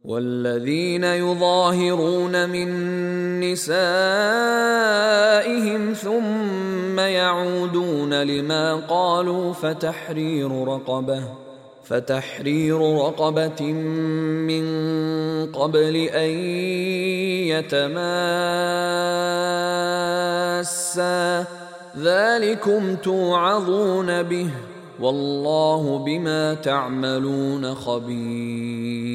والذين يظاهرون من نسائهم ثم يعودون لما قالوا فتحرير رقبة من قبل أن يتماسا، ذلكم توعظون به، والله بما تعملون خبير.